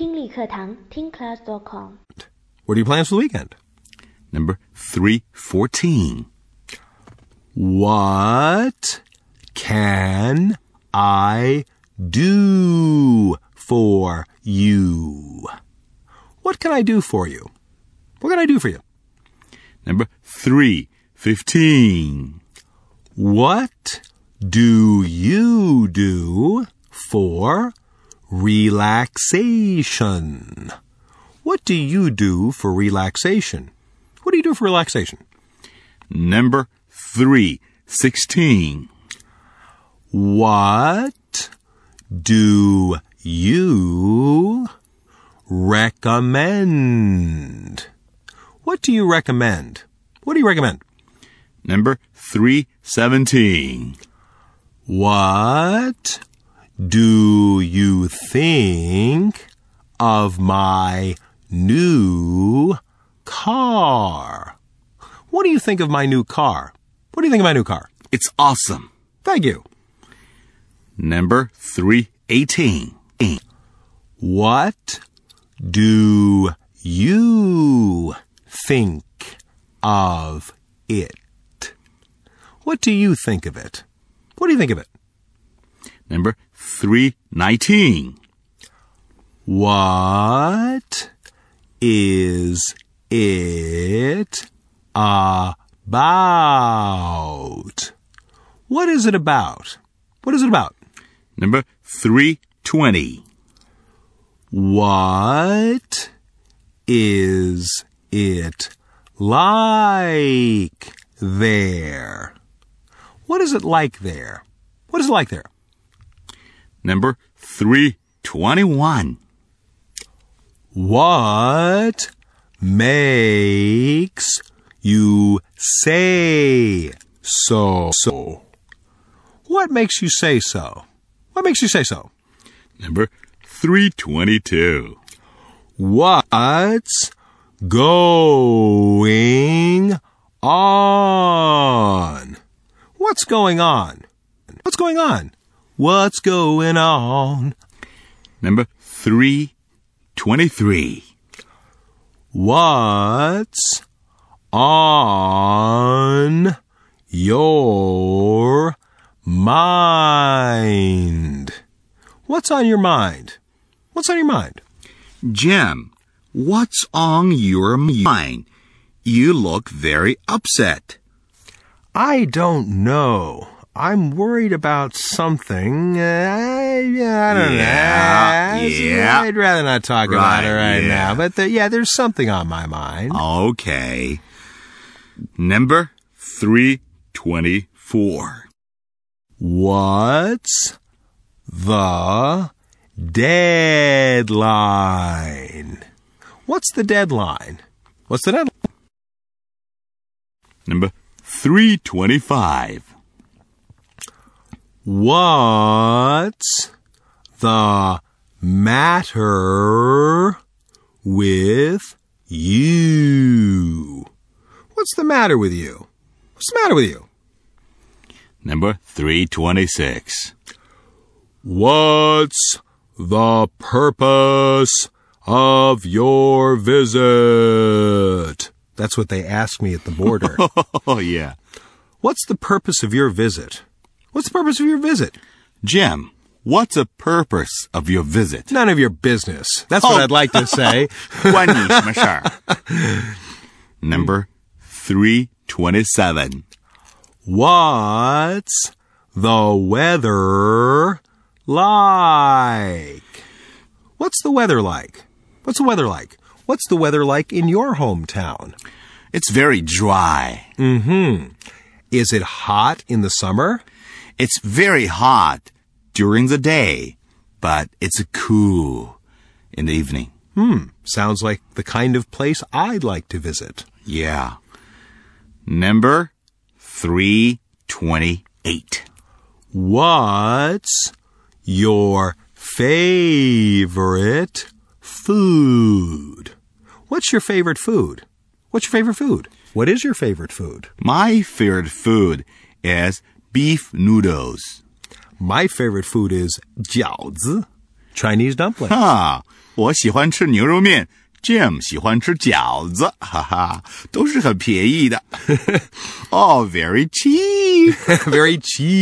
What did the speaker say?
听力课堂听 class.com。 What are your plans for the weekend? Number 314. What can I do for you? What can I do for you? What can I do for you? Number 315. What do you do for relaxation? What do you do for relaxation? What do you do for relaxation? Number 316. What do you recommend? What do you recommend? What do you recommend? Number 317. What do you think of my new car? What do you think of my new car? What do you think of my new car? It's awesome. Thank you. Number 318. What do you think of it? What do you think of it? What do you think of it? Number 319. What is it about? What is it about? What is it about? Number 320. What is it like there? What is it like there? What is it like there? Number 321. What makes you say so? What makes you say so? What makes you say so? Number 322. What's going on? What's going on? What's going on? What's going on? Number 323. What's on your mind? What's on your mind? What's on your mind? Jim, what's on your mind? You look very upset. I don't know. I'm worried about something. I don't know. I'd rather not talk about it right now. But there's something on my mind. Okay. Number 324. What's the deadline? What's the deadline? What's the deadline? Number 325. What's the matter with you? What's the matter with you? What's the matter with you? Number 326. What's the purpose of your visit? That's what they ask me at the border. Oh, yeah. What's the purpose of your visit? What's the purpose of your visit? Jim, what's the purpose of your visit? None of your business. That's what I'd like to say. 关你什么事儿? Number 327. What's the weather like? What's the weather like? What's the weather like? What's the weather like in your hometown? It's very dry. Is it hot in the summer? It's very hot during the day, but it's cool in the evening. Sounds like the kind of place I'd like to visit. Yeah. Number 328. What's your favorite food? What's your favorite food? What's your favorite food? What is your favorite food? My favorite food is beef noodles. My favorite food is jiaozi, Chinese dumpling. 我喜欢吃牛肉面。Jim 喜欢吃饺子，哈哈，都是很便宜的。Oh, very cheap. Very cheap.